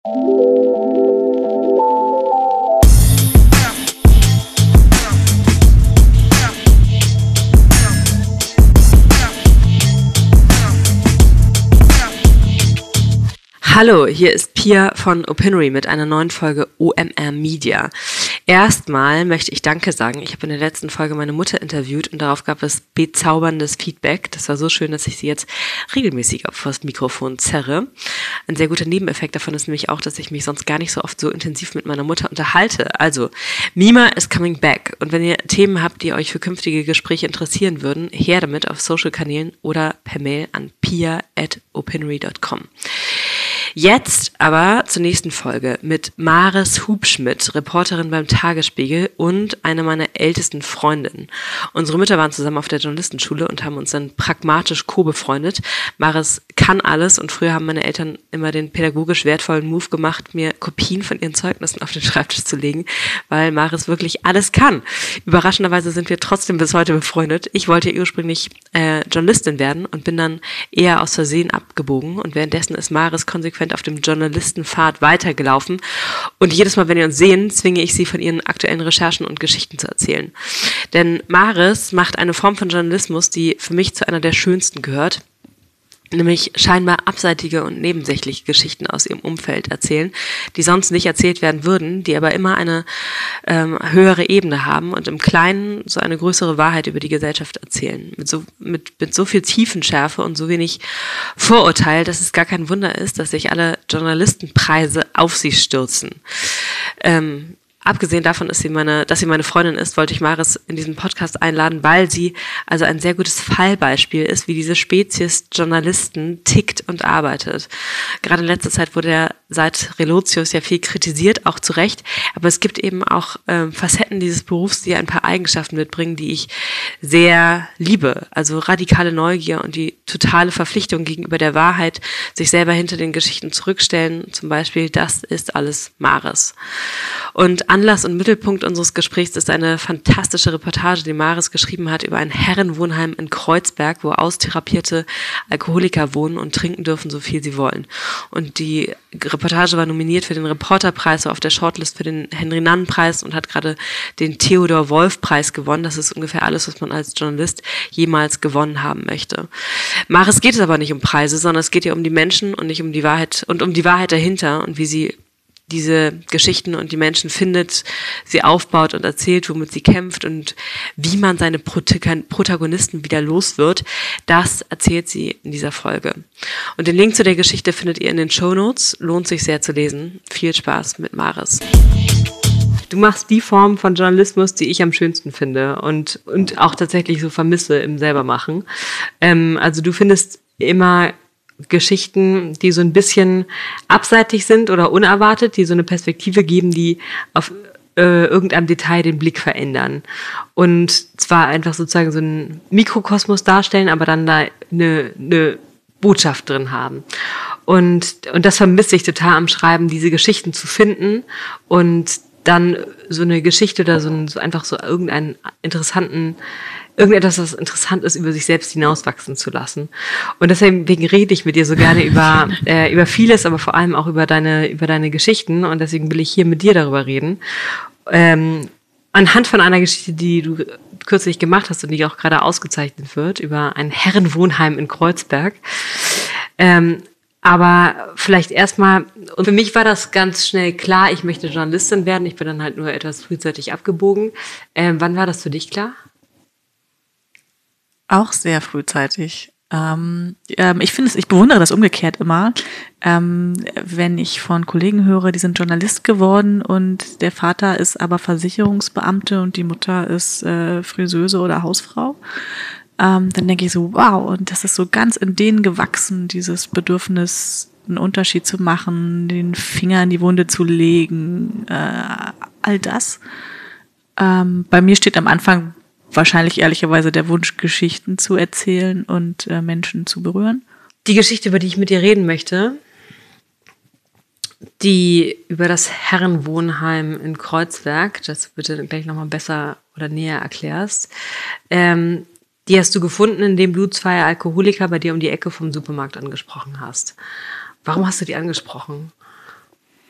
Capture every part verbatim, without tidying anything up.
Hallo, hier ist Pia von Opinory mit einer neuen Folge O M R Media. Erstmal möchte ich Danke sagen. Ich habe in der letzten Folge meine Mutter interviewt und darauf gab es bezauberndes Feedback. Das war so schön, dass ich sie jetzt regelmäßig auf das Mikrofon zerre. Ein sehr guter Nebeneffekt davon ist nämlich auch, dass ich mich sonst gar nicht so oft so intensiv mit meiner Mutter unterhalte. Also, Mima is coming back. Und wenn ihr Themen habt, die euch für künftige Gespräche interessieren würden, her damit auf Social-Kanälen oder per Mail an pia at opinory dot com. Jetzt aber zur nächsten Folge mit Maris Hubschmidt, Reporterin beim Tagesspiegel und eine meiner ältesten Freundinnen. Unsere Mütter waren zusammen auf der Journalistenschule und haben uns dann pragmatisch co-befreundet. Maris kann alles und früher haben meine Eltern immer den pädagogisch wertvollen Move gemacht, mir Kopien von ihren Zeugnissen auf den Schreibtisch zu legen, weil Maris wirklich alles kann. Überraschenderweise sind wir trotzdem bis heute befreundet. Ich wollte ursprünglich äh, Journalistin werden und bin dann eher aus Versehen abgebogen und währenddessen ist Maris konsequent auf dem Journalistenpfad weitergelaufen und jedes Mal, wenn wir uns sehen, zwinge ich sie von ihren aktuellen Recherchen und Geschichten zu erzählen. Denn Maris macht eine Form von Journalismus, die für mich zu einer der schönsten gehört, nämlich scheinbar abseitige und nebensächliche Geschichten aus ihrem Umfeld erzählen, die sonst nicht erzählt werden würden, die aber immer eine ähm, höhere Ebene haben und im Kleinen so eine größere Wahrheit über die Gesellschaft erzählen. Mit so, mit, mit so viel Tiefenschärfe und so wenig Vorurteil, dass es gar kein Wunder ist, dass sich alle Journalistenpreise auf sie stürzen. Ähm, Abgesehen davon, dass sie meine, dass sie meine Freundin ist, wollte ich Maris in diesen Podcast einladen, weil sie also ein sehr gutes Fallbeispiel ist, wie diese Spezies Journalisten tickt und arbeitet. Gerade in letzter Zeit wurde er seit Relotius ja viel kritisiert, auch zu Recht, aber es gibt eben auch ähm, Facetten dieses Berufs, die ein paar Eigenschaften mitbringen, die ich sehr liebe. Also radikale Neugier und die totale Verpflichtung gegenüber der Wahrheit, sich selber hinter den Geschichten zurückstellen, zum Beispiel, das ist alles Maris. Und Anlass und Mittelpunkt unseres Gesprächs ist eine fantastische Reportage, die Maris geschrieben hat über ein Herrenwohnheim in Kreuzberg, wo austherapierte Alkoholiker wohnen und trinken dürfen, so viel sie wollen. Und die Reportage war nominiert für den Reporterpreis, war auf der Shortlist für den Henry-Nannen-Preis und hat gerade den Theodor-Wolf-Preis gewonnen. Das ist ungefähr alles, was man als Journalist jemals gewonnen haben möchte. Maris geht es aber nicht um Preise, sondern es geht ihr um die Menschen und nicht um die Wahrheit und um die Wahrheit dahinter und wie sie diese Geschichten und die Menschen findet, sie aufbaut und erzählt, womit sie kämpft und wie man seine Protagonisten wieder los wird, das erzählt sie in dieser Folge. Und den Link zu der Geschichte findet ihr in den Shownotes, lohnt sich sehr zu lesen. Viel Spaß mit Maris. Du machst die Form von Journalismus, die ich am schönsten finde und, und auch tatsächlich so vermisse im Selbermachen. Ähm, also du findest immer Geschichten, die so ein bisschen abseitig sind oder unerwartet, die so eine Perspektive geben, die auf äh, irgendeinem Detail den Blick verändern. Und zwar einfach sozusagen so einen Mikrokosmos darstellen, aber dann da eine, eine Botschaft drin haben. Und, und das vermisse ich total am Schreiben, diese Geschichten zu finden und dann so eine Geschichte oder so, ein, so einfach so irgendeinen interessanten irgendetwas, was interessant ist, über sich selbst hinauswachsen zu lassen. Und deswegen rede ich mit dir so gerne über äh, über vieles, aber vor allem auch über deine über deine Geschichten. Und deswegen will ich hier mit dir darüber reden. Ähm, anhand von einer Geschichte, die du kürzlich gemacht hast und die auch gerade ausgezeichnet wird, über ein Herrenwohnheim in Kreuzberg. Ähm, aber vielleicht erstmal, und für mich war das ganz schnell klar, ich möchte Journalistin werden. Ich bin dann halt nur etwas frühzeitig abgebogen. Ähm, wann war das für dich klar? Auch sehr frühzeitig. Ähm, ähm, ich finde es, ich bewundere das umgekehrt immer, ähm, wenn ich von Kollegen höre, die sind Journalist geworden und der Vater ist aber Versicherungsbeamte und die Mutter ist äh, Friseuse oder Hausfrau. Ähm, dann denke ich so, wow, und das ist so ganz in denen gewachsen, dieses Bedürfnis, einen Unterschied zu machen, den Finger in die Wunde zu legen, äh, all das. Ähm, bei mir steht am Anfang wahrscheinlich ehrlicherweise der Wunsch, Geschichten zu erzählen und äh, Menschen zu berühren. Die Geschichte, über die ich mit dir reden möchte, die über das Herrenwohnheim in Kreuzberg, das du bitte gleich nochmal besser oder näher erklärst, ähm, die hast du gefunden, indem du zwei Alkoholiker bei dir um die Ecke vom Supermarkt angesprochen hast. Warum hast du die angesprochen?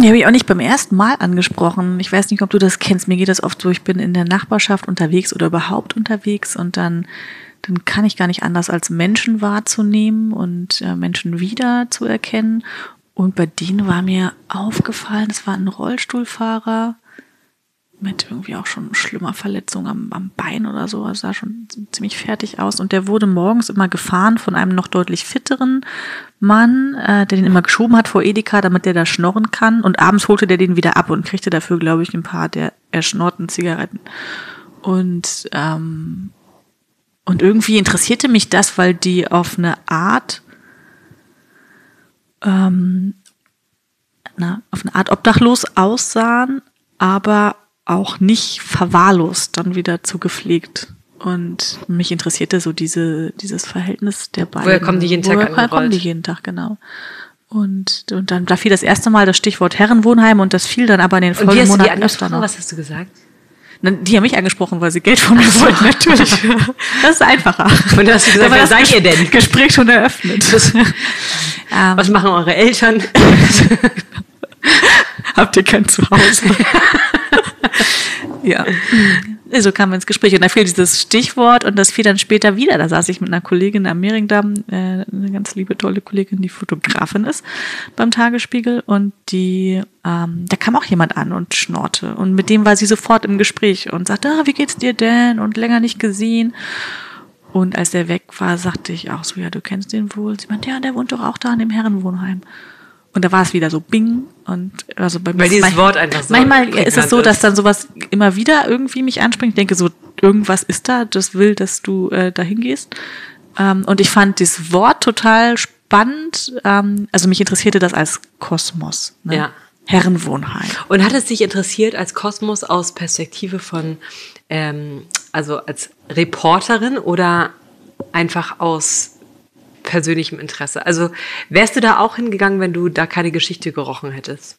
Die habe ich auch nicht beim ersten Mal angesprochen. Ich weiß nicht, ob du das kennst. Mir geht das oft so, ich bin in der Nachbarschaft unterwegs oder überhaupt unterwegs und dann, dann kann ich gar nicht anders als Menschen wahrzunehmen und äh, Menschen wieder zu erkennen. Und bei denen war mir aufgefallen, es war ein Rollstuhlfahrer mit irgendwie auch schon schlimmer Verletzung am, am Bein oder so. Er sah schon ziemlich fertig aus. Und der wurde morgens immer gefahren von einem noch deutlich fitteren Mann, äh, der den immer geschoben hat vor Edeka, damit der da schnorren kann. Und abends holte der den wieder ab und kriegte dafür, glaube ich, ein paar der erschnorrten Zigaretten. Und, ähm, und irgendwie interessierte mich das, weil die auf eine Art, ähm, na, auf eine Art obdachlos aussahen, aber auch nicht verwahrlost, dann wieder zu gepflegt. Und mich interessierte so diese, dieses Verhältnis der beiden. Woher kommen die jeden Tag angerollt? Woher kommen die jeden Tag, genau. Und, und dann, da fiel das erste Mal das Stichwort Herrenwohnheim und das fiel dann aber in den folgenden Monaten. Und wie hast du Monaten die angesprochen? noch. Was hast du gesagt? Die haben mich angesprochen, weil sie Geld von mir wollten, natürlich. Das ist einfacher. Und da hast du gesagt, wer seid ihr denn? Gespräch schon eröffnet. Was machen eure Eltern? Habt ihr kein Zuhause? Ja. So kamen wir ins Gespräch und da fiel dieses Stichwort und das fiel dann später wieder. Da saß ich mit einer Kollegin am Mehringdamm, äh, eine ganz liebe, tolle Kollegin, die Fotografin ist beim Tagesspiegel und die, ähm, da kam auch jemand an und schnorrte und mit dem war sie sofort im Gespräch und sagte, ah, wie geht's dir denn? Und länger nicht gesehen. Und als der weg war, sagte ich auch so, ja, du kennst den wohl. Sie meinte, ja, der wohnt doch auch da in dem Herrenwohnheim. Und da war es wieder so bing und also bei mir weil dieses manchmal, Wort einfach so manchmal ist es so, dass dann sowas immer wieder irgendwie mich anspringt. Ich denke so, irgendwas ist da, das will, dass du äh, dahin gehst. Ähm, und ich fand das Wort total spannend. Ähm, also mich interessierte das als Kosmos. Ne? Ja. Herrenwohnheim. Und hat es dich interessiert als Kosmos aus Perspektive von, ähm, also als Reporterin oder einfach aus persönlichem Interesse? Also wärst du da auch hingegangen, wenn du da keine Geschichte gerochen hättest?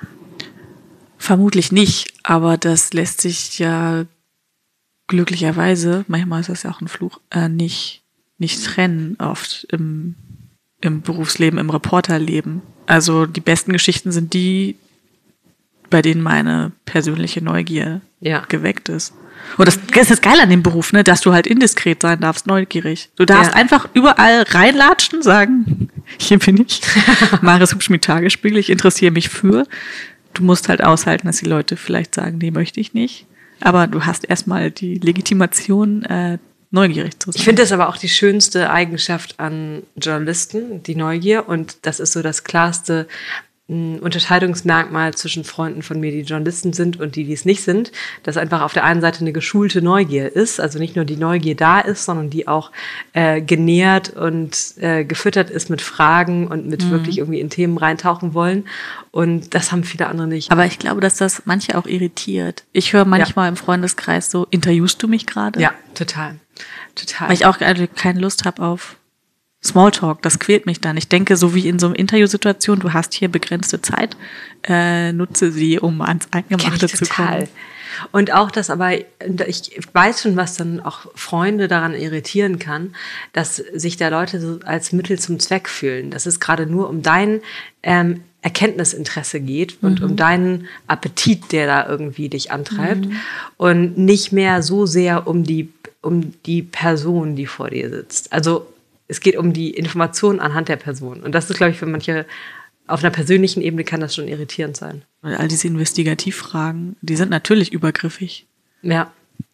Vermutlich nicht, aber das lässt sich ja glücklicherweise, manchmal ist das ja auch ein Fluch, äh, nicht, nicht trennen oft im, im Berufsleben, im Reporterleben. Also die besten Geschichten sind die, bei denen meine persönliche Neugier ja. geweckt ist. Und das, das ist das Geile an dem Beruf, ne, dass du halt indiskret sein darfst, neugierig. Du darfst ja. einfach überall reinlatschen, sagen, hier bin ich, Maris Hubschmidt Tagesspiegel, ich interessiere mich für. Du musst halt aushalten, dass die Leute vielleicht sagen, nee, möchte ich nicht. Aber du hast erstmal die Legitimation, äh, neugierig zu sein. Ich finde das aber auch die schönste Eigenschaft an Journalisten, die Neugier. Und das ist so das klarste ein Unterscheidungsmerkmal zwischen Freunden von mir, die Journalisten sind und die, die es nicht sind, dass einfach auf der einen Seite eine geschulte Neugier ist, also nicht nur die Neugier da ist, sondern die auch äh, genährt und äh, gefüttert ist mit Fragen und mit mhm. wirklich irgendwie in Themen reintauchen wollen. Und das haben viele andere nicht. Aber ich glaube, dass das manche auch irritiert. Ich höre manchmal ja. im Freundeskreis so, interviewst du mich gerade? Ja, total. total. Weil ich auch keine Lust habe auf Smalltalk, das quält mich dann. Ich denke, so wie in so einer Interviewsituation, du hast hier begrenzte Zeit, äh, nutze sie, um ans Eingemachte zu kommen. Und auch das aber, ich weiß schon, was dann auch Freunde daran irritieren kann, dass sich da Leute so als Mittel zum Zweck fühlen, dass es gerade nur um dein ähm, Erkenntnisinteresse geht und mhm. um deinen Appetit, der da irgendwie dich antreibt mhm. und nicht mehr so sehr um die, um die Person, die vor dir sitzt. Also es geht um die Information anhand der Person. Und das ist, glaube ich, für manche, auf einer persönlichen Ebene kann das schon irritierend sein. Und all diese Investigativfragen, die sind natürlich übergriffig. Ja.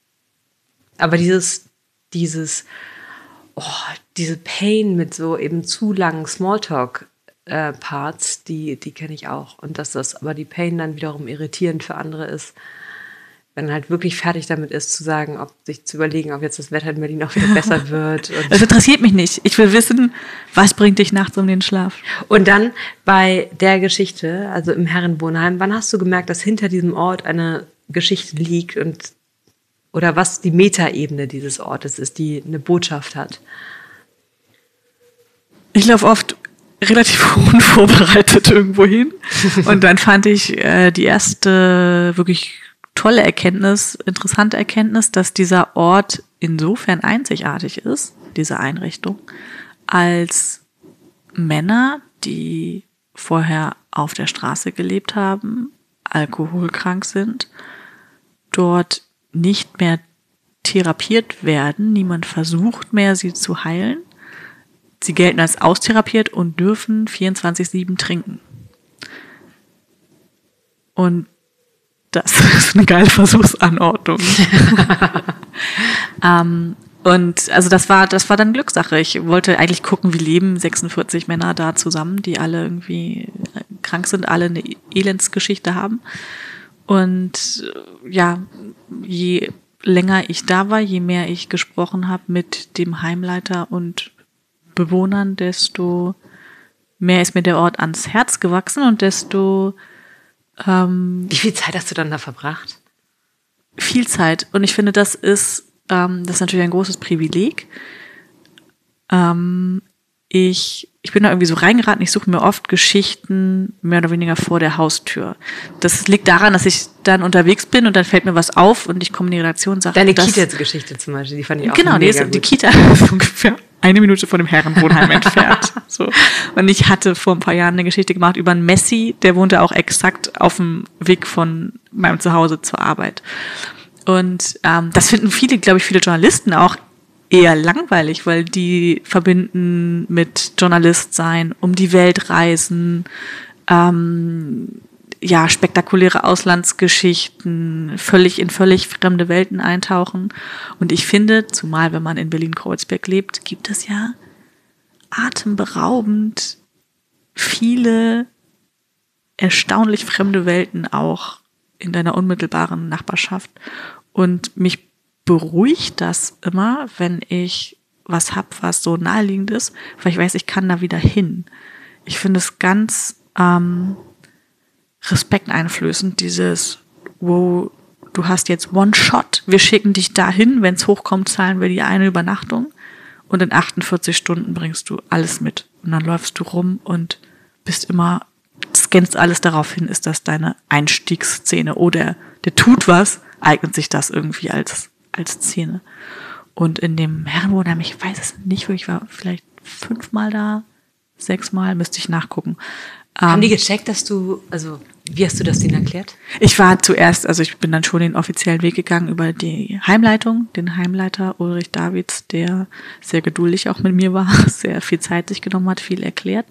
Aber dieses, dieses, oh, diese Pain mit so eben zu langen Smalltalk-Parts, die, die kenne ich auch. Und dass das aber die Pain dann wiederum irritierend für andere ist, wenn halt wirklich fertig damit ist, zu sagen, ob sich zu überlegen, ob jetzt das Wetter in Berlin auch wieder besser wird. Und das interessiert mich nicht. Ich will wissen, was bringt dich nachts um den Schlaf? Und dann bei der Geschichte, also im Herrenwohnheim, wann hast du gemerkt, dass hinter diesem Ort eine Geschichte liegt und oder was die Metaebene dieses Ortes ist, die eine Botschaft hat? Ich laufe oft relativ unvorbereitet irgendwo hin und dann fand ich äh, die erste wirklich tolle Erkenntnis, interessante Erkenntnis, dass dieser Ort insofern einzigartig ist, diese Einrichtung, als Männer, die vorher auf der Straße gelebt haben, alkoholkrank sind, dort nicht mehr therapiert werden, niemand versucht mehr, sie zu heilen. Sie gelten als austherapiert und dürfen vierundzwanzig sieben trinken. Und das ist eine geile Versuchsanordnung. ähm, und also das war, das war dann Glückssache. Ich wollte eigentlich gucken, wie leben sechsundvierzig Männer da zusammen, die alle irgendwie krank sind, alle eine Elendsgeschichte haben. Und ja, je länger ich da war, je mehr ich gesprochen habe mit dem Heimleiter und Bewohnern, desto mehr ist mir der Ort ans Herz gewachsen und desto ähm, Wie viel Zeit hast du dann da verbracht? Viel Zeit. Und ich finde, das ist, ähm, das ist natürlich ein großes Privileg. Ähm, ich, ich bin da irgendwie so reingeraten, ich suche mir oft Geschichten mehr oder weniger vor der Haustür. Das liegt daran, dass ich dann unterwegs bin und dann fällt mir was auf und ich komme in die Redaktion und sage... Deine Kita-Geschichte zum Beispiel, die fand ich auch genau, mega die, ist, gut. die Kita ist ungefähr eine Minute von dem Herrenwohnheim entfernt. So. Und ich hatte vor ein paar Jahren eine Geschichte gemacht über einen Messi, der wohnte auch exakt auf dem Weg von meinem Zuhause zur Arbeit. Und ähm, das finden viele, glaube ich, viele Journalisten auch eher langweilig, weil die verbinden mit Journalist sein, um die Welt reisen, ähm, ja, spektakuläre Auslandsgeschichten, völlig in völlig fremde Welten eintauchen. Und ich finde, zumal wenn man in Berlin-Kreuzberg lebt, gibt es ja atemberaubend viele erstaunlich fremde Welten auch in deiner unmittelbaren Nachbarschaft. Und mich beruhigt das immer, wenn ich was hab, was so naheliegend ist, weil ich weiß, ich kann da wieder hin. Ich finde es ganz ähm, respekteinflößend, dieses, wo du hast jetzt One Shot, wir schicken dich dahin, wenn es hochkommt, zahlen wir die eine Übernachtung und in achtundvierzig Stunden bringst du alles mit. Und dann läufst du rum und bist immer, scannst alles darauf hin, ist das deine Einstiegsszene oder der tut was, eignet sich das irgendwie als als Szene. Und in dem Herrenwohnheim, ich weiß es nicht, ich war vielleicht fünfmal da, sechsmal, müsste ich nachgucken. Haben ähm, die gecheckt, dass du, also wie hast du das denen erklärt? Ich war zuerst, also ich bin dann schon den offiziellen Weg gegangen über die Heimleitung, den Heimleiter Ulrich Davids, der sehr geduldig auch mit mir war, sehr viel Zeit sich genommen hat, viel erklärt.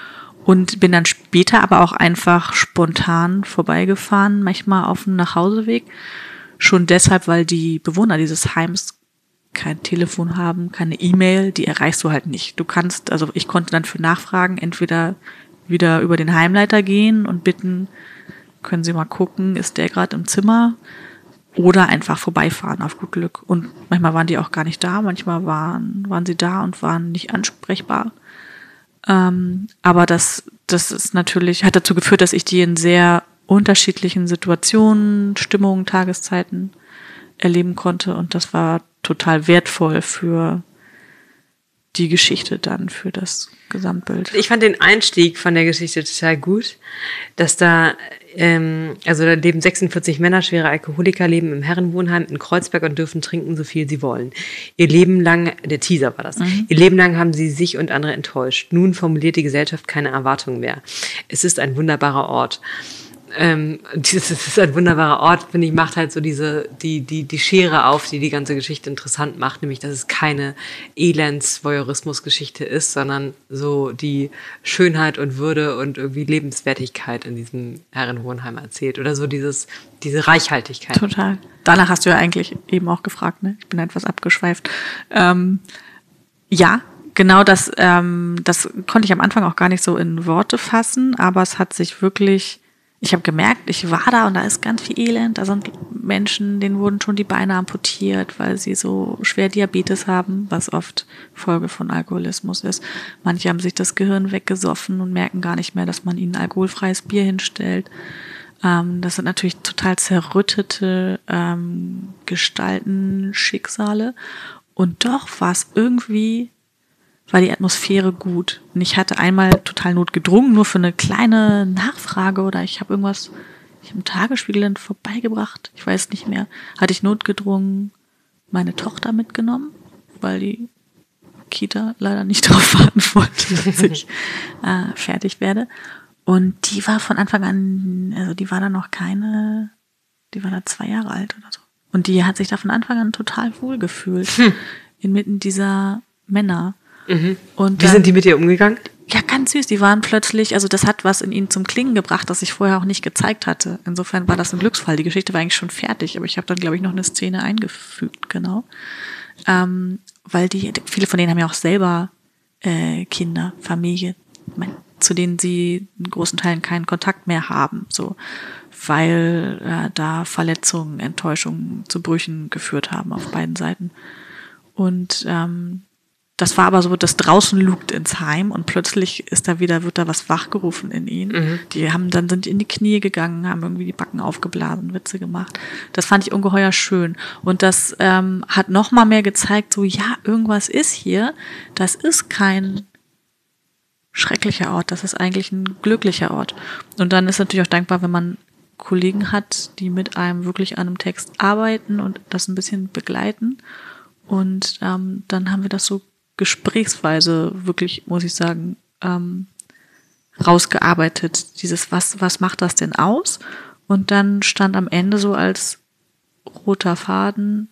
Und bin dann später aber auch einfach spontan vorbeigefahren, manchmal auf dem Nachhauseweg. Schon deshalb, weil die Bewohner dieses Heims kein Telefon haben, keine E-Mail, die erreichst du halt nicht. Du kannst, also ich konnte dann für Nachfragen entweder wieder über den Heimleiter gehen und bitten, können Sie mal gucken, ist der gerade im Zimmer? Oder einfach vorbeifahren auf gut Glück. Und manchmal waren die auch gar nicht da, manchmal waren, waren sie da und waren nicht ansprechbar. Ähm, aber das, das ist natürlich, hat dazu geführt, dass ich die in sehr unterschiedlichen Situationen, Stimmungen, Tageszeiten erleben konnte. Und das war total wertvoll für die Geschichte dann, für das Gesamtbild. Ich fand den Einstieg von der Geschichte total gut, dass da, ähm, also da leben sechsundvierzig Männer, schwere Alkoholiker, leben im Herrenwohnheim in Kreuzberg und dürfen trinken, so viel sie wollen. Ihr Leben lang, der Teaser war das, mhm. ihr Leben lang haben sie sich und andere enttäuscht. Nun formuliert die Gesellschaft keine Erwartungen mehr. Es ist ein wunderbarer Ort. Ähm, dieses, das ist ein wunderbarer Ort, finde ich, macht halt so diese, die, die, die Schere auf, die die ganze Geschichte interessant macht, nämlich, dass es keine Elends-Voyeurismus-Geschichte ist, sondern so die Schönheit und Würde und irgendwie Lebenswertigkeit in diesem Herrenwohnheim erzählt oder so dieses, diese Reichhaltigkeit. Total. Danach hast du ja eigentlich eben auch gefragt, ne? Ich bin etwas abgeschweift. Ähm, ja, genau das, ähm, das konnte ich am Anfang auch gar nicht so in Worte fassen, aber es hat sich wirklich, ich habe gemerkt, ich war da und da ist ganz viel Elend. Da sind Menschen, denen wurden schon die Beine amputiert, weil sie so schwer Diabetes haben, was oft Folge von Alkoholismus ist. Manche haben sich das Gehirn weggesoffen und merken gar nicht mehr, dass man ihnen alkoholfreies Bier hinstellt. Ähm, das sind natürlich total zerrüttete ähm, Gestalten, Schicksale. Und doch war es irgendwie, war die Atmosphäre gut. Und ich hatte einmal total notgedrungen, nur für eine kleine Nachfrage oder ich habe irgendwas, ich habe ein Tagesspiegel vorbeigebracht, ich weiß nicht mehr, hatte ich notgedrungen meine Tochter mitgenommen, weil die Kita leider nicht darauf warten wollte, dass ich äh, fertig werde. Und die war von Anfang an, also die war da noch keine, die war da zwei Jahre alt oder so. Und die hat sich da von Anfang an total wohl gefühlt. Hm. Inmitten dieser Männer. Mhm. Und wie dann, sind die mit ihr umgegangen? Ja, ganz süß. Die waren plötzlich, also das hat was in ihnen zum Klingen gebracht, das ich vorher auch nicht gezeigt hatte. Insofern war das ein Glücksfall. Die Geschichte war eigentlich schon fertig, aber ich habe dann, glaube ich, noch eine Szene eingefügt, genau. Ähm, weil die, viele von denen haben ja auch selber äh, Kinder, Familie, ich mein, zu denen sie in großen Teilen keinen Kontakt mehr haben, so, weil äh, da Verletzungen, Enttäuschungen zu Brüchen geführt haben auf beiden Seiten. Und ähm, das war aber so, das draußen lugt ins Heim und plötzlich ist da wieder, wird da was wachgerufen in ihnen. Mhm. Die haben dann sind in die Knie gegangen, haben irgendwie die Backen aufgeblasen, Witze gemacht. Das fand ich ungeheuer schön. Und das ähm, hat noch mal mehr gezeigt, so ja, irgendwas ist hier. Das ist kein schrecklicher Ort, das ist eigentlich ein glücklicher Ort. Und dann ist natürlich auch dankbar, wenn man Kollegen hat, die mit einem wirklich an einem Text arbeiten und das ein bisschen begleiten. Und ähm, dann haben wir das so gesprächsweise wirklich, muss ich sagen, ähm, rausgearbeitet. Dieses, was, was macht das denn aus? Und dann stand am Ende so als roter Faden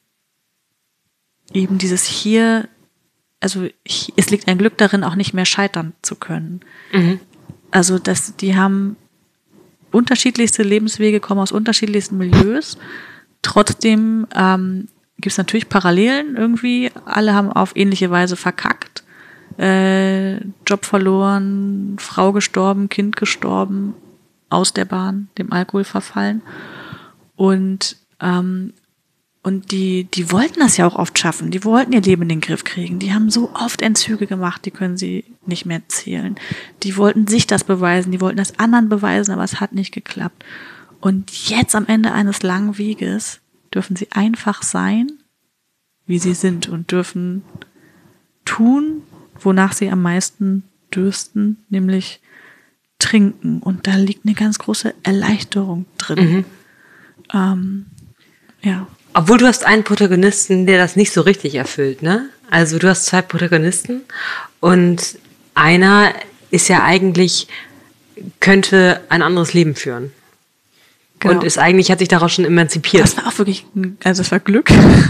eben dieses hier, also hier, es liegt ein Glück darin, auch nicht mehr scheitern zu können. Mhm. Also das, die haben unterschiedlichste Lebenswege, kommen aus unterschiedlichsten Milieus. Trotzdem ähm, gibt es natürlich Parallelen irgendwie. Alle haben auf ähnliche Weise verkackt. Äh, Job verloren, Frau gestorben, Kind gestorben, aus der Bahn, dem Alkohol verfallen. Und, ähm, und die, die wollten das ja auch oft schaffen. Die wollten ihr Leben in den Griff kriegen. Die haben so oft Entzüge gemacht, die können sie nicht mehr zählen. Die wollten sich das beweisen, die wollten das anderen beweisen, aber es hat nicht geklappt. Und jetzt am Ende eines langen Weges dürfen sie einfach sein, wie sie sind und dürfen tun, wonach sie am meisten dürsten, nämlich trinken. Und da liegt eine ganz große Erleichterung drin. Mhm. Ähm, ja. Obwohl du hast einen Protagonisten, der das nicht so richtig erfüllt, ne? Also du hast zwei Protagonisten und einer ist ja eigentlich, könnte ein anderes Leben führen. Genau. Und ist eigentlich, hat sich daraus schon emanzipiert. Das war auch wirklich, also das war Glück.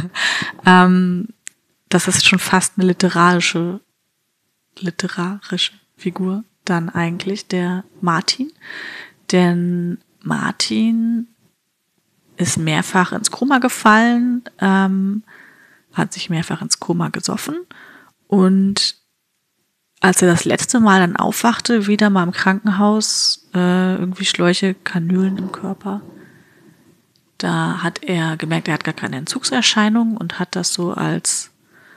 ähm, das ist schon fast eine literarische, literarische Figur dann eigentlich, der Martin. Denn Martin ist mehrfach ins Koma gefallen, ähm, hat sich mehrfach ins Koma gesoffen und als er das letzte Mal dann aufwachte, wieder mal im Krankenhaus, äh, irgendwie Schläuche, Kanülen im Körper, da hat er gemerkt, er hat gar keine Entzugserscheinungen und hat das so als,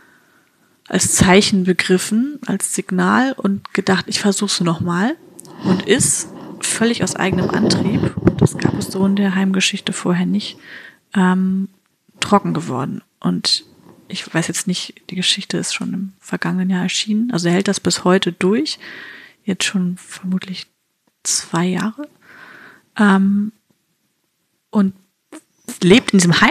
als Zeichen begriffen, als Signal und gedacht, ich versuch's nochmal und ist völlig aus eigenem Antrieb, und das gab es so in der Heimgeschichte vorher nicht, ähm, trocken geworden. Und ich weiß jetzt nicht, die Geschichte ist schon im vergangenen Jahr erschienen. Also er hält das bis heute durch. Jetzt schon vermutlich zwei Jahre. Ähm, und lebt in diesem Heim.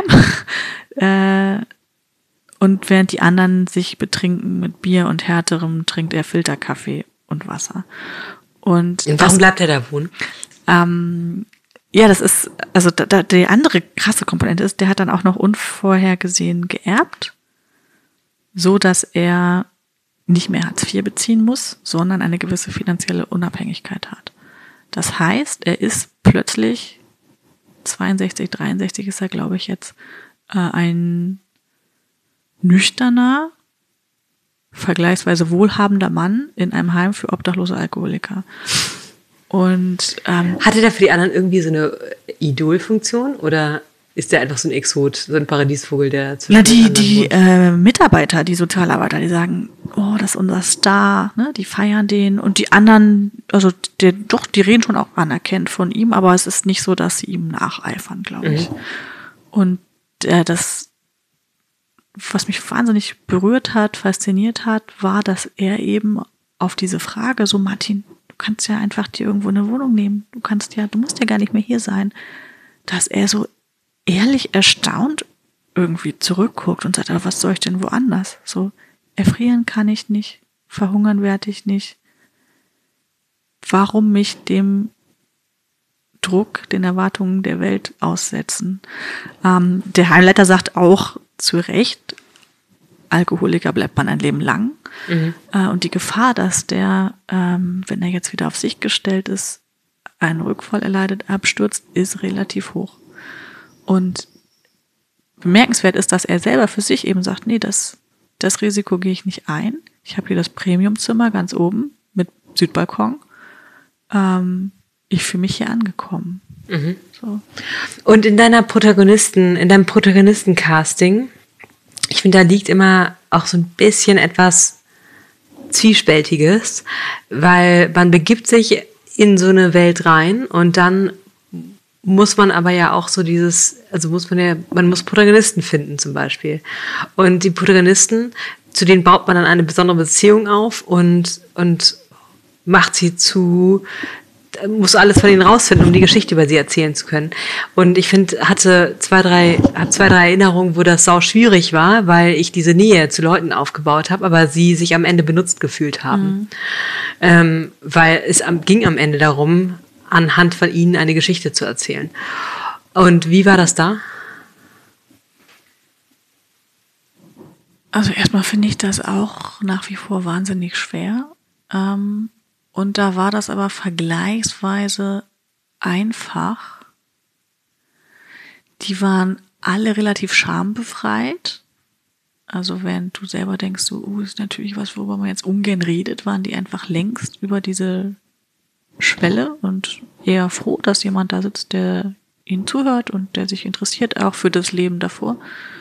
äh, und während die anderen sich betrinken mit Bier und Härterem, trinkt er Filterkaffee und Wasser. Und, und warum das, bleibt er da wohnen? Ähm, ja, das ist, also da, da, die andere krasse Komponente ist, der hat dann auch noch unvorhergesehen geerbt, so dass er nicht mehr Hartz vier beziehen muss, sondern eine gewisse finanzielle Unabhängigkeit hat. Das heißt, er ist plötzlich zweiundsechzig, dreiundsechzig ist er, glaube ich, jetzt äh, ein nüchterner, vergleichsweise wohlhabender Mann in einem Heim für obdachlose Alkoholiker. Und ähm, hatte der für die anderen irgendwie so eine Idolfunktion oder ist der einfach so ein Exot, so ein Paradiesvogel, der zwischen Na, die die äh, Mitarbeiter, die Sozialarbeiter, die sagen, oh, das ist unser Star, ne? Die feiern den und die anderen, also der, doch, die reden schon auch anerkennt von ihm, aber es ist nicht so, dass sie ihm nacheifern, glaube ich. Mhm. Und äh, das, was mich wahnsinnig berührt hat, fasziniert hat, war, dass er eben auf diese Frage, so Martin, du kannst ja einfach dir irgendwo eine Wohnung nehmen, du kannst ja, du musst ja gar nicht mehr hier sein, dass er so ehrlich erstaunt irgendwie zurückguckt und sagt, aber was soll ich denn woanders? So, erfrieren kann ich nicht, verhungern werde ich nicht. warum mich dem Druck, den Erwartungen der Welt aussetzen? Ähm, der Heimleiter sagt auch zu Recht, Alkoholiker bleibt man ein Leben lang. Mhm. Äh, und die Gefahr, dass der, ähm, wenn er jetzt wieder auf sich gestellt ist, einen Rückfall erleidet, abstürzt, ist relativ hoch. Und bemerkenswert ist, dass er selber für sich eben sagt, nee, das, das Risiko gehe ich nicht ein. Ich habe hier das Premiumzimmer ganz oben mit Südbalkon. Ähm, ich fühle mich hier angekommen. Mhm. So. Und in deiner Protagonisten, in deinem Protagonistencasting, ich finde, da liegt immer auch so ein bisschen etwas Zwiespältiges, weil man begibt sich in so eine Welt rein und dann muss man aber ja auch so dieses, also muss man ja, man muss Protagonisten finden zum Beispiel. Und die Protagonisten, zu denen baut man dann eine besondere Beziehung auf und, und macht sie zu, muss alles von ihnen rausfinden, um die Geschichte über sie erzählen zu können. Und ich finde, hatte zwei, drei, hab zwei, drei Erinnerungen, wo das sau schwierig war, weil ich diese Nähe zu Leuten aufgebaut habe, aber sie sich am Ende benutzt gefühlt haben. Mhm. Ähm, weil es am, ging am Ende darum, anhand von ihnen eine Geschichte zu erzählen. Und wie war das da? Also erstmal finde ich das auch nach wie vor wahnsinnig schwer. Ähm, und da war das aber vergleichsweise einfach. Die waren alle relativ schambefreit. Also während du selber denkst, so, uh, ist natürlich was, worüber man jetzt ungern redet, waren die einfach längst über diese Schwelle und eher froh, dass jemand da sitzt, der ihnen zuhört und der sich interessiert, auch für das Leben davor.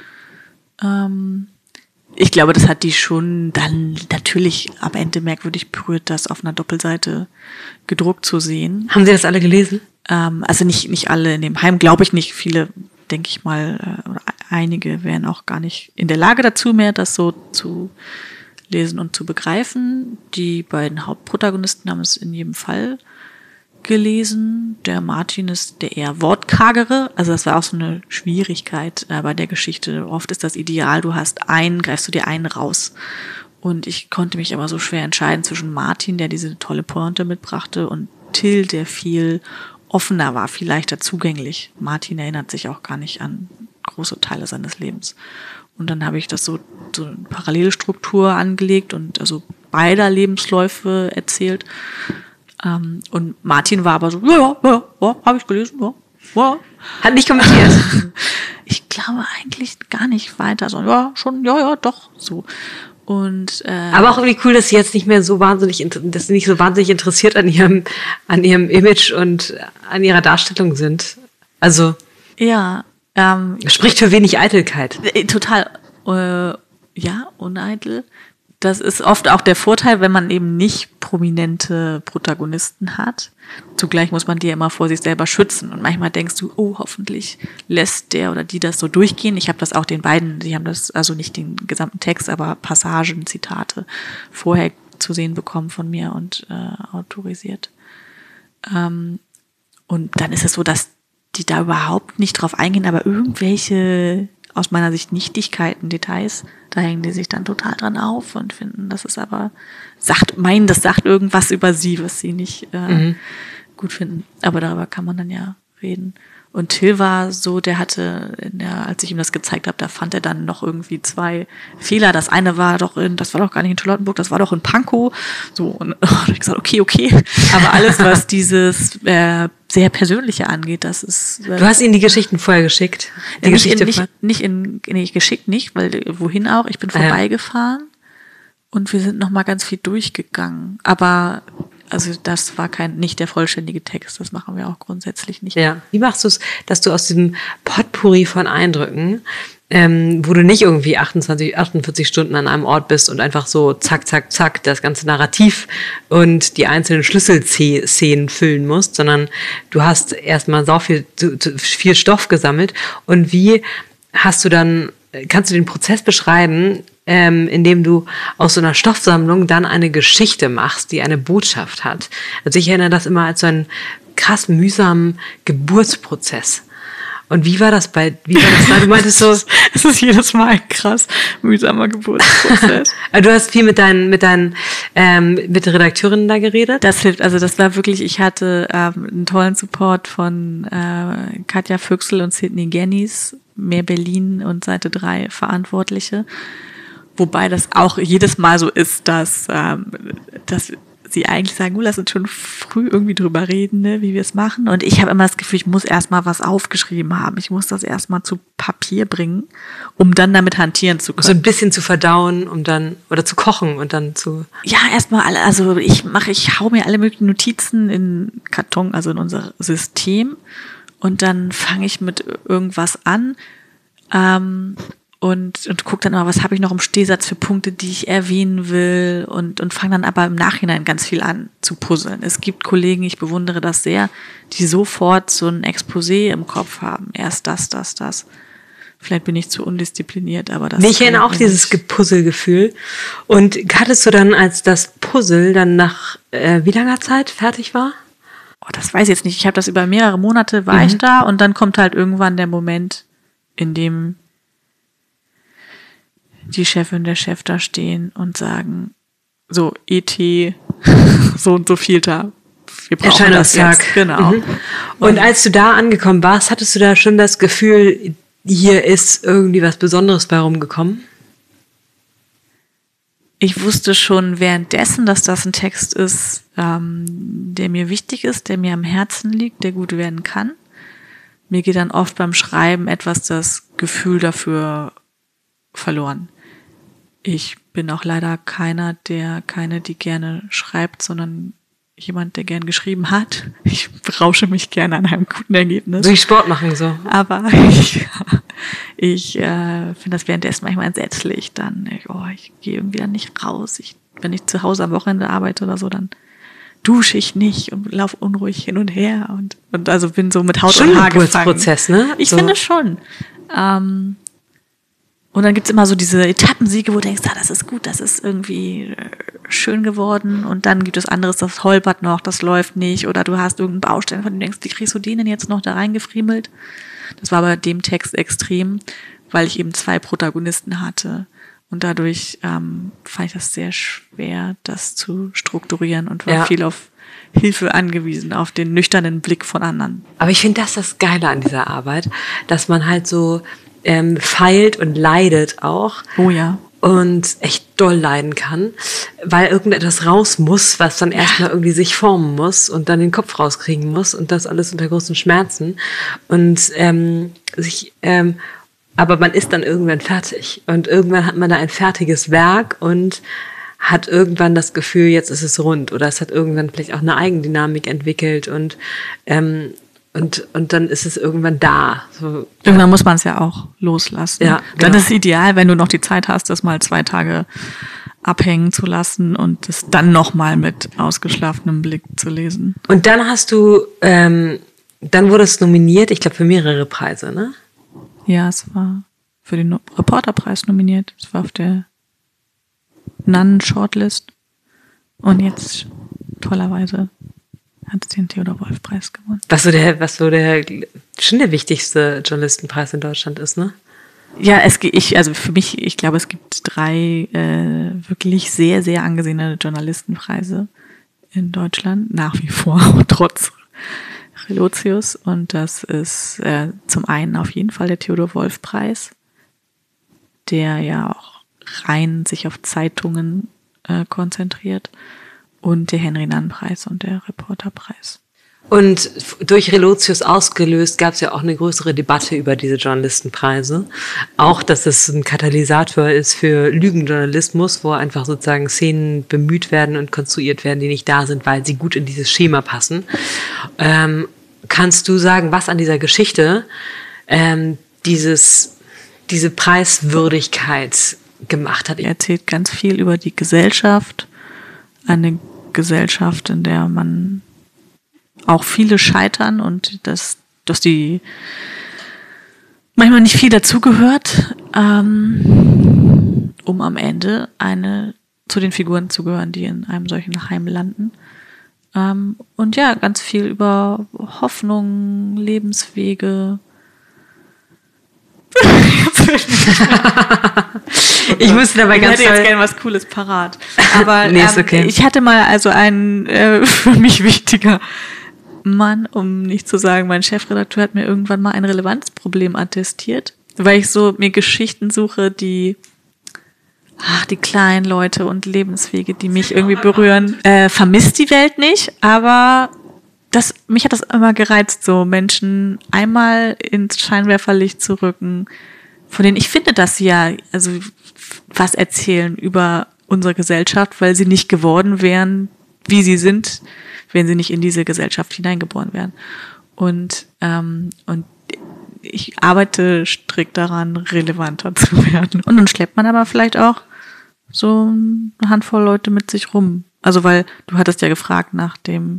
Ähm, ich glaube, das hat die schon dann natürlich am Ende merkwürdig berührt, das auf einer Doppelseite gedruckt zu sehen. Haben Sie das alle gelesen? Ähm, also nicht, nicht alle in dem Heim, glaube ich nicht. Viele, denke ich mal, äh, oder einige wären auch gar nicht in der Lage dazu mehr, das so zu lesen und zu begreifen. Die beiden Hauptprotagonisten haben es in jedem Fall gelesen. Der Martin ist der eher wortkargere. Also das war auch so eine Schwierigkeit äh, bei der Geschichte. Oft ist das Ideal, du hast einen, greifst du dir einen raus. Und ich konnte mich aber so schwer entscheiden zwischen Martin, der diese tolle Pointe mitbrachte, und Till, der viel offener war, viel leichter zugänglich. Martin erinnert sich auch gar nicht an große Teile seines Lebens. Und dann habe ich das so, so eine Parallelstruktur angelegt und also beider Lebensläufe erzählt. Ähm, und Martin war aber so, ja, ja, ja, ja, habe ich gelesen, ja, ja. Hat nicht kommentiert. Ich glaube eigentlich gar nicht weiter, so, ja, schon, ja, ja, doch, so. Und, äh, aber auch irgendwie cool, dass sie jetzt nicht mehr so wahnsinnig, dass sie nicht so wahnsinnig interessiert an ihrem, an ihrem Image und an ihrer Darstellung sind. Also. Ja, Ähm, spricht für wenig Eitelkeit. Äh, total, äh, ja, uneitel. Das ist oft auch der Vorteil, wenn man eben nicht prominente Protagonisten hat. Zugleich muss man die ja immer vor sich selber schützen. Und manchmal denkst du, oh, hoffentlich lässt der oder die das so durchgehen. Ich habe das auch den beiden, die haben das, also nicht den gesamten Text, aber Passagen, Zitate vorher zu sehen bekommen von mir und äh, autorisiert. Ähm, und dann ist es so, dass die da überhaupt nicht drauf eingehen, aber irgendwelche, aus meiner Sicht, Nichtigkeiten, Details, da hängen die sich dann total dran auf und finden, das ist aber, sagt, meinen, das sagt irgendwas über sie, was sie nicht äh, mhm. gut finden. Aber darüber kann man dann ja reden. Und Till war so, der hatte, in der, als ich ihm das gezeigt habe, da fand er dann noch irgendwie zwei Fehler. Das eine war doch in, das war doch gar nicht in Charlottenburg, das war doch in Pankow. So, und da habe ich gesagt, okay, okay. Aber alles, was dieses äh, sehr Persönliche angeht, das ist. Äh, du hast ihnen die Geschichten vorher geschickt? Die ja, Geschichte nicht, in, nicht, nicht in, nee, geschickt nicht, weil wohin auch? Ich bin ah, vorbeigefahren ja. und wir sind noch mal ganz viel durchgegangen. Aber also das war kein nicht der vollständige Text, das machen wir auch grundsätzlich nicht. Ja. Wie machst du es, dass du aus diesem Potpourri von Eindrücken, ähm, wo du nicht irgendwie achtundzwanzig, achtundvierzig Stunden an einem Ort bist und einfach so zack, zack, zack das ganze Narrativ und die einzelnen Schlüsselszenen füllen musst, sondern du hast erstmal so viel, viel Stoff gesammelt. Und wie hast du dann, kannst du den Prozess beschreiben, Ähm, indem du aus so einer Stoffsammlung dann eine Geschichte machst, die eine Botschaft hat. Also ich erinnere das immer als so einen krass mühsamen Geburtsprozess. Und wie war das bei, wie war das da? Du meintest so, es ist jedes Mal ein krass mühsamer Geburtsprozess. Du hast viel mit deinen, mit deinen ähm, mit der Redakteurin da geredet? Das hilft, also das war wirklich, ich hatte ähm, einen tollen Support von äh, Katja Füchsel und Sydney Gennies, Mehr Berlin und Seite drei Verantwortliche. Wobei das auch jedes Mal so ist, dass, ähm, dass sie eigentlich sagen, oh, lass uns schon früh irgendwie drüber reden, ne, wie wir es machen. Und ich habe immer das Gefühl, ich muss erstmal was aufgeschrieben haben. Ich muss das erstmal zu Papier bringen, um dann damit hantieren zu können. So ein bisschen zu verdauen, um dann, oder zu kochen und dann zu... Ja, erstmal alle, also ich mache, ich hau mir alle möglichen Notizen in Karton, also in unser System. Und dann fange ich mit irgendwas an. Ähm, Und, und guck dann mal, was habe ich noch im Stehsatz für Punkte, die ich erwähnen will und, und fange dann aber im Nachhinein ganz viel an zu puzzeln. Es gibt Kollegen, ich bewundere das sehr, die sofort so ein Exposé im Kopf haben. Erst das, das, das. Vielleicht bin ich zu undiszipliniert, aber das... Nee, ich kenne auch dieses Puzzlegefühl. Und hattest du dann, als das Puzzle dann nach äh, wie langer Zeit fertig war? Oh, das weiß ich jetzt nicht. Ich habe das über mehrere Monate, war mhm. ich da und dann kommt halt irgendwann der Moment, in dem die Chefin, der Chef da stehen und sagen, so, E T, so und so viel da. Wir brauchen das jetzt. Genau. Mhm. Und, und als du da angekommen warst, hattest du da schon das Gefühl, hier ist irgendwie was Besonderes bei rumgekommen? Ich wusste schon währenddessen, dass das ein Text ist, ähm, der mir wichtig ist, der mir am Herzen liegt, der gut werden kann. Mir geht dann oft beim Schreiben etwas das Gefühl dafür verloren. Ich bin auch leider keiner, der keine, die gerne schreibt, sondern jemand, der gern geschrieben hat. Ich berausche mich gerne an einem guten Ergebnis. Durch Sport machen so. Aber ich, ich äh, finde das währenddessen manchmal entsetzlich. Dann, ich, oh, ich gehe irgendwie dann nicht raus. Ich, wenn ich zu Hause am Wochenende arbeite oder so, dann dusche ich nicht und laufe unruhig hin und her und, und also bin so mit Haut schon und Haar ein gefangen. Prozess, ne? Ich so. finde schon. Ähm, Und dann gibt's immer so diese Etappensiege, wo du denkst, ah, das ist gut, das ist irgendwie schön geworden. Und dann gibt es anderes, das holpert noch, das läuft nicht. Oder du hast irgendeinen Baustein, von dem du denkst, wie kriegst du den denn jetzt noch da reingefriemelt? Das war bei dem Text extrem, weil ich eben zwei Protagonisten hatte. Und dadurch ähm, fand ich das sehr schwer, das zu strukturieren und war ja. viel auf Hilfe angewiesen, auf den nüchternen Blick von anderen. Aber ich finde das das Geile an dieser Arbeit, dass man halt so ähm, feilt und leidet auch. Oh ja. Und echt doll leiden kann, weil irgendetwas raus muss, was dann erstmal irgendwie sich formen muss und dann den Kopf rauskriegen muss und das alles unter großen Schmerzen. Und ähm, sich, ähm, aber man ist dann irgendwann fertig und irgendwann hat man da ein fertiges Werk und hat irgendwann das Gefühl, jetzt ist es rund oder es hat irgendwann vielleicht auch eine Eigendynamik entwickelt und ähm, Und, und dann ist es irgendwann da. So, irgendwann muss man es ja auch loslassen. Ja, genau. Dann ist es ideal, wenn du noch die Zeit hast, das mal zwei Tage abhängen zu lassen und es dann nochmal mit ausgeschlafenem Blick zu lesen. Und dann hast du, ähm, dann wurde es nominiert, ich glaube für mehrere Preise, ne? Ja, es war für den Reporterpreis nominiert. Es war auf der Nannen-Shortlist. Und jetzt tollerweise hat es den Theodor-Wolff-Preis gewonnen. Was so der, was so der, schon der wichtigste Journalistenpreis in Deutschland ist, ne? Ja, es ich, also für mich, ich glaube, es gibt drei äh, wirklich sehr, sehr angesehene Journalistenpreise in Deutschland, nach wie vor, trotz Relotius. Und das ist äh, zum einen auf jeden Fall der Theodor-Wolff-Preis, der ja auch rein sich auf Zeitungen äh, konzentriert. Und der Henry-Nann-Preis und der Reporterpreis. Und durch Relotius ausgelöst gab es ja auch eine größere Debatte über diese Journalistenpreise. Auch, dass es ein Katalysator ist für Lügenjournalismus, wo einfach sozusagen Szenen bemüht werden und konstruiert werden, die nicht da sind, weil sie gut in dieses Schema passen. Ähm, kannst du sagen, was an dieser Geschichte ähm, dieses, diese Preiswürdigkeit gemacht hat? Er erzählt ganz viel über die Gesellschaft, eine Gesellschaft, in der man auch viele scheitern und dass, dass die manchmal nicht viel dazugehört, ähm, um am Ende eine zu den Figuren zu gehören, die in einem solchen Heim landen. Ähm, und ja, ganz viel über Hoffnung, Lebenswege. Ich musste dabei ganz Ich hätte toll... jetzt gerne was Cooles parat. Aber Nee, ist ähm, okay. ich hatte mal also einen äh, für mich wichtiger Mann, um nicht zu sagen, mein Chefredakteur hat mir irgendwann mal ein Relevanzproblem attestiert, weil ich so mir Geschichten suche, die ach, die kleinen Leute und Lebenswege, die mich irgendwie berühren. Äh, vermisst die Welt nicht, aber das, mich hat das immer gereizt, so Menschen einmal ins Scheinwerferlicht zu rücken, von denen ich finde, dass sie ja also was erzählen über unsere Gesellschaft, weil sie nicht geworden wären, wie sie sind, wenn sie nicht in diese Gesellschaft hineingeboren wären. Und, ähm, und ich arbeite strikt daran, relevanter zu werden. Und dann schleppt man aber vielleicht auch so eine Handvoll Leute mit sich rum. Also weil du hattest ja gefragt nach dem,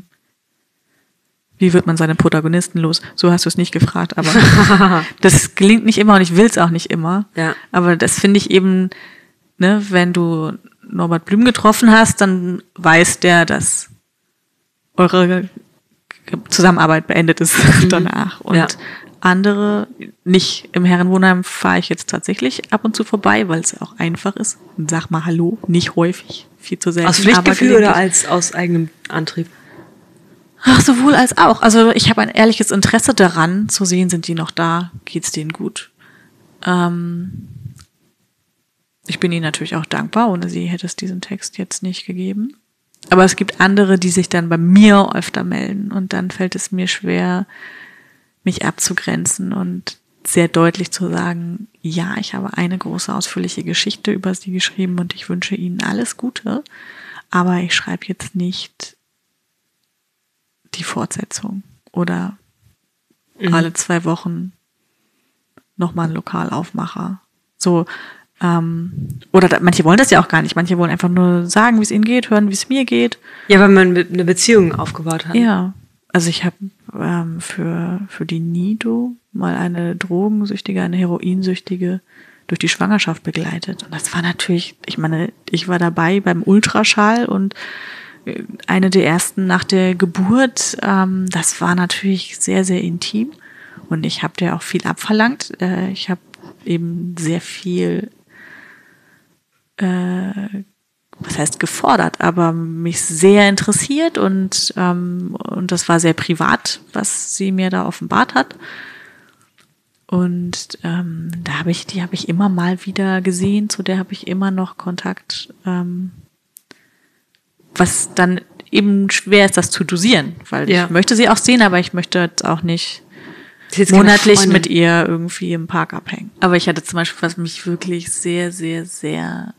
wie wird man seine Protagonisten los? So hast du es nicht gefragt, aber das gelingt nicht immer und ich will es auch nicht immer. Ja. Aber das finde ich eben, ne, wenn du Norbert Blüm getroffen hast, dann weiß der, dass eure Zusammenarbeit beendet ist mhm. danach. Und ja. andere, nicht im Herrenwohnheim fahre ich jetzt tatsächlich ab und zu vorbei, weil es auch einfach ist. Und sag mal Hallo, nicht häufig, viel zu selten. Aus Pflichtgefühl oder als aus eigenem Antrieb? Ach, sowohl als auch. Also ich habe ein ehrliches Interesse daran, zu sehen, sind die noch da, geht's denen gut. Ähm, ich bin ihnen natürlich auch dankbar, ohne sie hätte es diesen Text jetzt nicht gegeben. Aber es gibt andere, die sich dann bei mir öfter melden und dann fällt es mir schwer, mich abzugrenzen und sehr deutlich zu sagen, ja, ich habe eine große, ausführliche Geschichte über sie geschrieben und ich wünsche ihnen alles Gute, aber ich schreibe jetzt nicht die Fortsetzung oder mhm. alle zwei Wochen nochmal ein Lokalaufmacher. So, ähm, oder da, manche wollen das ja auch gar nicht. Manche wollen einfach nur sagen, wie es ihnen geht, hören, wie es mir geht. Ja, weil man eine Beziehung aufgebaut hat. Ja, also ich habe ähm, für, für die Nido mal eine Drogensüchtige, eine Heroinsüchtige durch die Schwangerschaft begleitet. Und das war natürlich, ich meine, ich war dabei beim Ultraschall und eine der ersten nach der Geburt. Ähm, das war natürlich sehr, sehr intim und ich habe dir auch viel abverlangt. Äh, ich habe eben sehr viel, äh, was heißt gefordert, aber mich sehr interessiert und, ähm, und das war sehr privat, was sie mir da offenbart hat. Und ähm, da habe ich, die habe ich immer mal wieder gesehen, zu der habe ich immer noch Kontakt. Ähm, was dann eben schwer ist, das zu dosieren, weil ja. ich möchte sie auch sehen, aber ich möchte jetzt auch nicht jetzt monatlich mit ihr irgendwie im Park abhängen. Aber ich hatte zum Beispiel, was mich wirklich sehr, sehr, sehr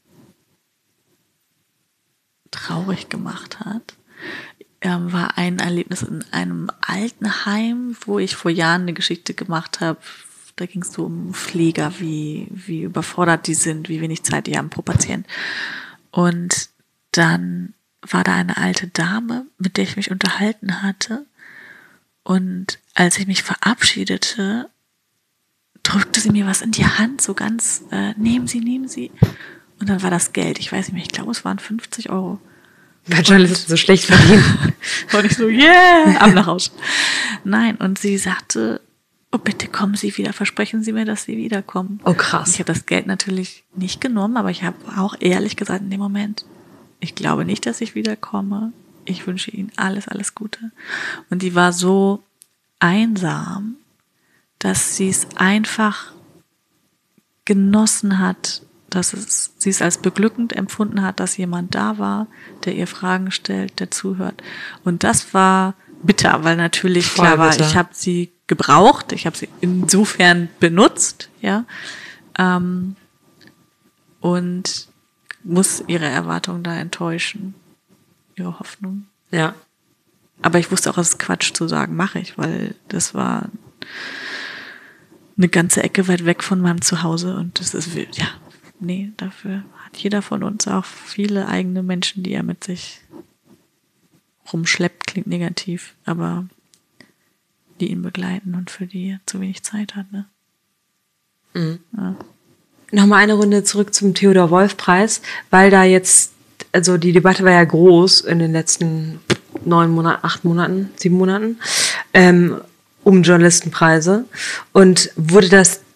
traurig gemacht hat, ähm, war ein Erlebnis in einem Altenheim, wo ich vor Jahren eine Geschichte gemacht habe. Da ging es so um Pfleger, wie, wie überfordert die sind, wie wenig Zeit die haben pro Patient. Und dann war da eine alte Dame, mit der ich mich unterhalten hatte. Und als ich mich verabschiedete, drückte sie mir was in die Hand, so ganz, äh, nehmen Sie, nehmen Sie. Und dann war das Geld, ich weiß nicht mehr, ich glaube, es waren fünfzig Euro. Weil Journalisten so schlecht verdienen. Und ich so, yeah, ab nach Hause. Nein, und sie sagte, oh, bitte kommen Sie wieder, versprechen Sie mir, dass Sie wiederkommen. Oh, krass. Und ich habe das Geld natürlich nicht genommen, aber ich habe auch ehrlich gesagt in dem Moment, ich glaube nicht, dass ich wiederkomme. Ich wünsche Ihnen alles, alles Gute. Und die war so einsam, dass sie es einfach genossen hat, dass es, sie es als beglückend empfunden hat, dass jemand da war, der ihr Fragen stellt, der zuhört. Und das war bitter, weil natürlich Voll klar war, bitter. Ich habe sie gebraucht, ich habe sie insofern benutzt, ja, ähm, und muss ihre Erwartungen da enttäuschen, ihre Hoffnung. Ja. Aber ich wusste auch, es ist Quatsch zu sagen, mache ich, weil das war eine ganze Ecke weit weg von meinem Zuhause und das ist, ja, nee, dafür hat jeder von uns auch viele eigene Menschen, die er mit sich rumschleppt, klingt negativ, aber die ihn begleiten und für die er zu wenig Zeit hat, ne? Mhm. Ja. Nochmal eine Runde zurück zum Theodor-Wolff-Preis, weil da jetzt, also die Debatte war ja groß in den letzten neun Monaten, acht Monaten, sieben Monaten, ähm, um Journalistenpreise. Und wurde das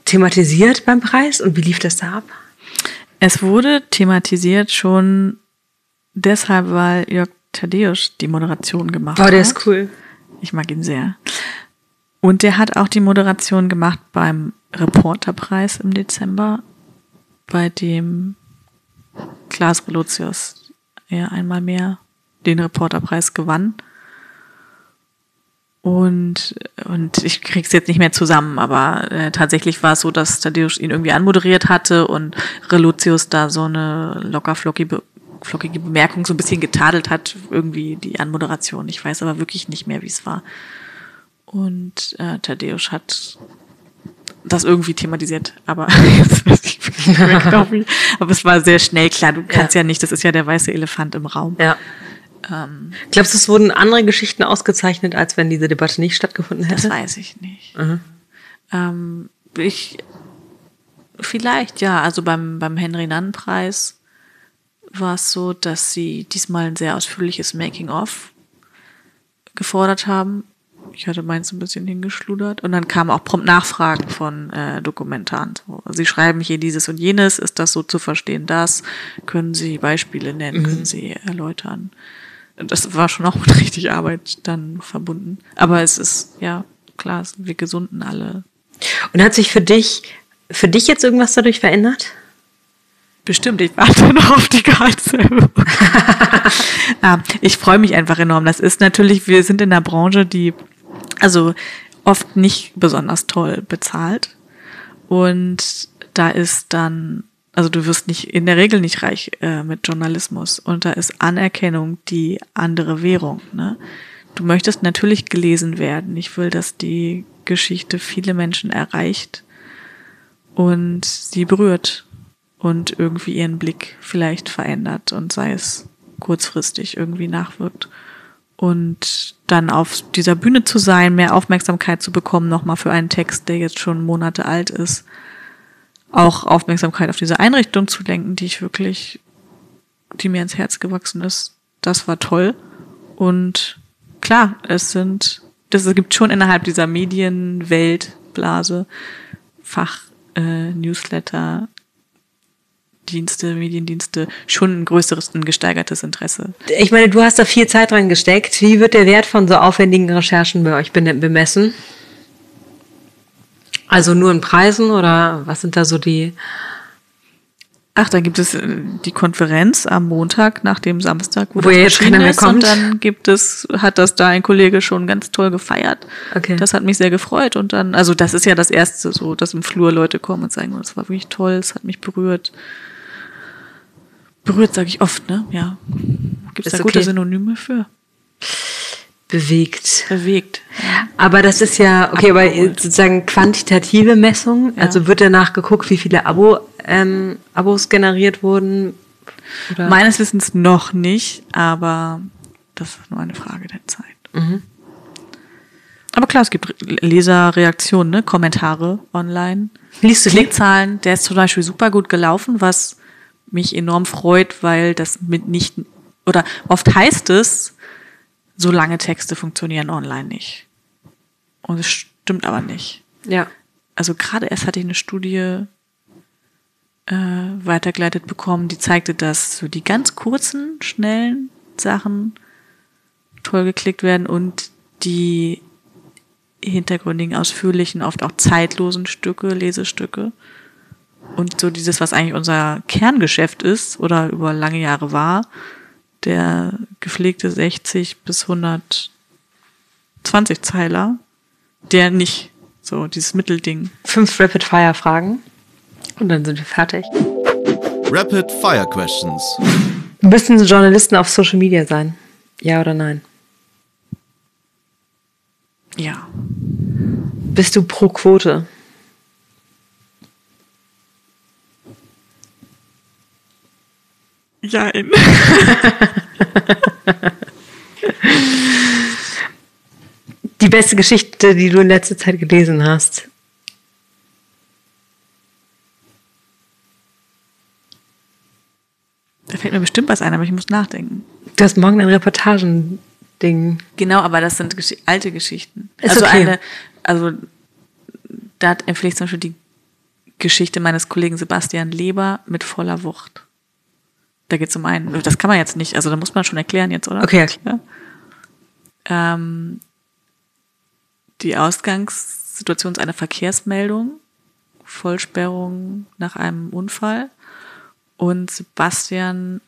thematisiert beim Preis und wie lief das da ab? Es wurde thematisiert schon deshalb, weil Jörg Thaddeus die Moderation gemacht hat. Oh, der ist cool. Ich mag ihn sehr. Und der hat auch die Moderation gemacht beim Reporterpreis im Dezember, bei dem Klaas Relotius ja einmal mehr den Reporterpreis gewann. Und, und ich krieg's jetzt nicht mehr zusammen, aber äh, tatsächlich war es so, dass Thaddeus ihn irgendwie anmoderiert hatte und Relotius da so eine locker flockige, flockige Bemerkung so ein bisschen getadelt hat, irgendwie die Anmoderation. Ich weiß aber wirklich nicht mehr, wie es war. Und äh, Thaddeus hat das irgendwie thematisiert, aber jetzt weiß ich wirklich nicht mehr genau wie. Aber es war sehr schnell klar, du kannst ja, ja nicht, das ist ja der weiße Elefant im Raum. Ja. Ähm, Glaubst du, es wurden andere Geschichten ausgezeichnet, als wenn diese Debatte nicht stattgefunden hätte? Das weiß ich nicht. Mhm. Ähm, ich, vielleicht, ja. Also beim, beim Henry-Nannen-Preis war es so, dass sie diesmal ein sehr ausführliches Making-of gefordert haben. Ich hatte meins ein bisschen hingeschludert. Und dann kamen auch prompt Nachfragen von äh, Dokumentaren. So, sie schreiben hier dieses und jenes. Ist das so zu verstehen, das? Können Sie Beispiele nennen? Mhm. Können Sie erläutern? Das war schon auch mit richtig Arbeit dann verbunden. Aber es ist, ja, klar, wir gesunden alle. Und hat sich für dich, für dich jetzt irgendwas dadurch verändert? Bestimmt, ich warte noch auf die Gehaltserhöhung. ah, ich freue mich einfach enorm. Das ist natürlich, wir sind in einer Branche, die also oft nicht besonders toll bezahlt. Und da ist dann, also du wirst nicht in der Regel nicht reich äh, mit Journalismus. Und da ist Anerkennung die andere Währung. Ne? Du möchtest natürlich gelesen werden. Ich will, dass die Geschichte viele Menschen erreicht und sie berührt und irgendwie ihren Blick vielleicht verändert und sei es kurzfristig irgendwie nachwirkt. Und dann auf dieser Bühne zu sein, mehr Aufmerksamkeit zu bekommen, nochmal für einen Text, der jetzt schon Monate alt ist, auch Aufmerksamkeit auf diese Einrichtung zu lenken, die ich wirklich, die mir ins Herz gewachsen ist, das war toll. Und klar, es sind, das gibt schon innerhalb dieser Medienweltblase Fach, äh, Newsletter, Dienste, Mediendienste schon ein größeres, ein gesteigertes Interesse. Ich meine, du hast da viel Zeit dran gesteckt. Wie wird der Wert von so aufwendigen Recherchen bei euch bemessen? Also nur in Preisen oder was sind da so die? Ach, dann gibt es die Konferenz am Montag nach dem Samstag, wo, wo das jetzt keiner mehr ist, kommt. Und dann gibt es, hat das da ein Kollege schon ganz toll gefeiert. Okay. Das hat mich sehr gefreut. Und dann, also das ist ja das Erste, so, dass im Flur Leute kommen und sagen, das war wirklich toll, es hat mich berührt. Berührt, sage ich oft, ne? Ja. Gibt es da okay. gute Synonyme für? Bewegt. Bewegt. Ja. Aber das ist ja, okay, aber sozusagen quantitative Messung. Ja. Also wird danach geguckt, wie viele Abo, ähm, Abos generiert wurden? Oder? Meines Wissens noch nicht, aber das ist nur eine Frage der Zeit. Mhm. Aber klar, es gibt Leserreaktionen, ne? Kommentare online. Liest du Klickzahlen, der ist zum Beispiel super gut gelaufen, was mich enorm freut, weil das mit nicht, oder oft heißt es, so lange Texte funktionieren online nicht. Und es stimmt aber nicht. Ja. Also gerade erst hatte ich eine Studie äh, weitergeleitet bekommen, die zeigte, dass so die ganz kurzen, schnellen Sachen toll geklickt werden und die hintergründigen, ausführlichen, oft auch zeitlosen Stücke, Lesestücke. Und so dieses, was eigentlich unser Kerngeschäft ist oder über lange Jahre war, der gepflegte sechzig bis hundertzwanzig Zeiler, der nicht, so dieses Mittelding. Fünf Rapid-Fire-Fragen und dann sind wir fertig. Rapid-Fire-Questions. Müssen Journalisten auf Social Media sein? Ja oder nein? Ja. Bist du pro Quote? Jein. Die beste Geschichte, die du in letzter Zeit gelesen hast? Da fällt mir bestimmt was ein, aber ich muss nachdenken. Du hast morgen ein Reportagen-Ding. Genau, aber das sind Gesch- alte Geschichten. Ist also okay. eine, also da empfehle ich zum Beispiel die Geschichte meines Kollegen Sebastian Leber mit voller Wucht. Da geht es um einen, das kann man jetzt nicht, also da muss man schon erklären jetzt, oder? Okay, okay. Ja. Ähm, die Ausgangssituation ist eine Verkehrsmeldung, Vollsperrung nach einem Unfall, und Sebastian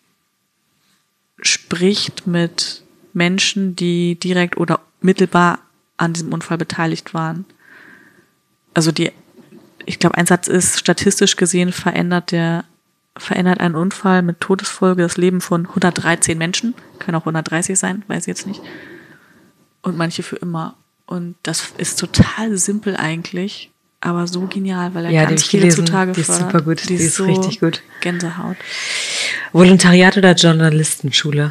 spricht mit Menschen, die direkt oder mittelbar an diesem Unfall beteiligt waren. Also die, ich glaube, ein Satz ist, statistisch gesehen verändert der, verändert ein Unfall mit Todesfolge das Leben von hundertdreizehn Menschen. Können auch hundertdreißig sein, weiß ich jetzt nicht. Und manche für immer. Und das ist total simpel eigentlich, aber so genial, weil er Ja, ganz die viele gelesen, zutage die ist fördert. super gut, die, die ist so richtig gut. Gänsehaut. Volontariat oder Journalistenschule?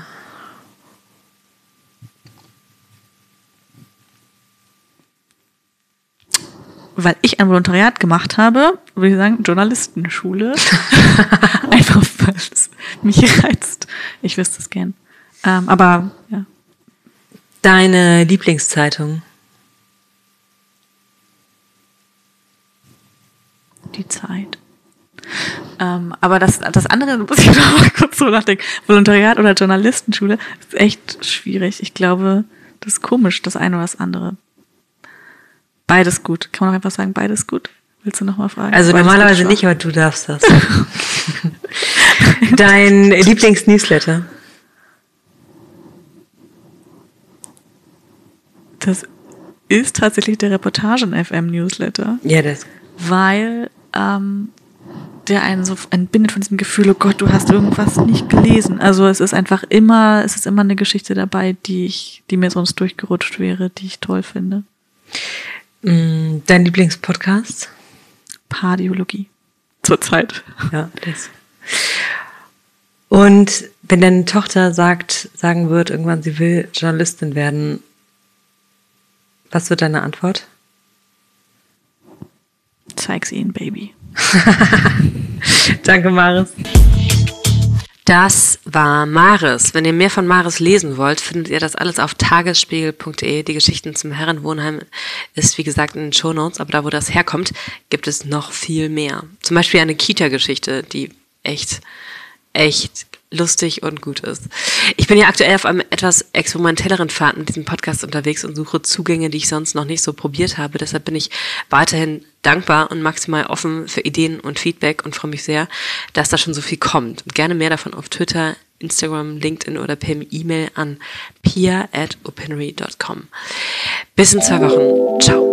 Weil ich ein Volontariat gemacht habe, würde ich sagen, Journalistenschule. Einfach, weil es mich reizt. Ich wüsste es gern. Ähm, aber, ja. Deine Lieblingszeitung? Die Zeit. Ähm, aber das, das andere, muss ich noch mal kurz so nachdenken. Volontariat oder Journalistenschule ist echt schwierig. Ich glaube, das ist komisch, das eine oder das andere. Beides gut. Kann man auch einfach sagen, beides gut? Willst du noch mal fragen? Also beides normalerweise nicht, aber du darfst das. Dein Lieblingsnewsletter? Das ist tatsächlich der Reportagen-F M-Newsletter. Ja, das. Weil ähm, der einen so entbindet von diesem Gefühl, oh Gott, du hast irgendwas nicht gelesen. Also es ist einfach immer, es ist immer eine Geschichte dabei, die ich, die mir sonst durchgerutscht wäre, die ich toll finde. Dein Lieblingspodcast? Pardiologie. Zurzeit. Ja, das. Und wenn deine Tochter sagt, sagen wird, irgendwann sie will Journalistin werden, was wird deine Antwort? Zeig's ihnen, Baby. Danke, Maris. Das war Maris. Wenn ihr mehr von Maris lesen wollt, findet ihr das alles auf tagesspiegel punkt de. Die Geschichten zum Herrenwohnheim ist, wie gesagt, in den Shownotes, aber da, wo das herkommt, gibt es noch viel mehr. Zum Beispiel eine Kita-Geschichte, die echt, echt lustig und gut ist. Ich bin ja aktuell auf einem etwas experimentelleren Pfad mit diesem Podcast unterwegs und suche Zugänge, die ich sonst noch nicht so probiert habe. Deshalb bin ich weiterhin dankbar und maximal offen für Ideen und Feedback und freue mich sehr, dass da schon so viel kommt. Und gerne mehr davon auf Twitter, Instagram, LinkedIn oder per E-Mail an pia at opinory dot com. Bis in zwei Wochen. Ciao.